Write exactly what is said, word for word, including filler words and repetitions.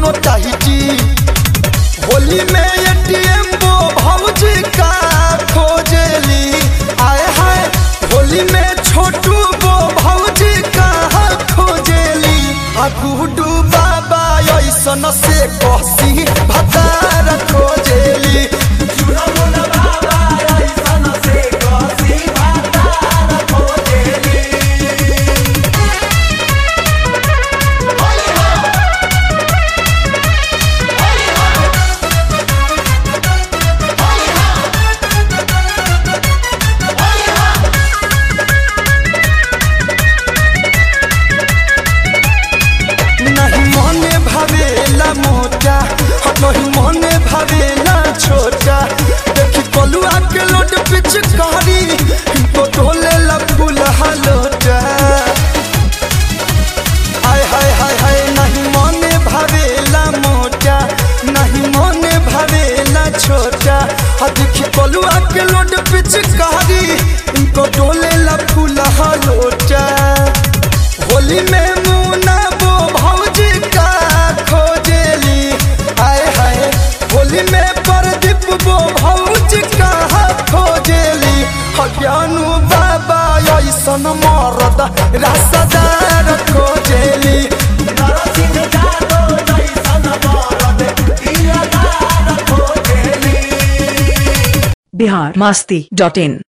दोनों टाइटी। होली में एटीएम वो भौजी का खोजेली, आए हाय होली में छोटू वो भौजी का खोजेली। आ गुड्डू बाबा ऐसन से कसी भतार खोजेली। मोटा नहीं मने भावेला छोटा, देखी कलुआ के लोट पिचकारी तो ढोले ला फूलहा लोटा। हाय हाय हाय हाय नहीं मने भावेला मोटा, नहीं मने भावेला छोटा, देखी कलुआ के लोट पिचकारी तो ढोले ला फूलहा लोटा। होली में मुना वो भौजी का खोजेली, आए हाय होली में प्रदीप वो भौजी का खोजेली। ज्ञानू बाबा ऐसन मरद रसदार खोजेली। बिहार मस्ती डॉट इन।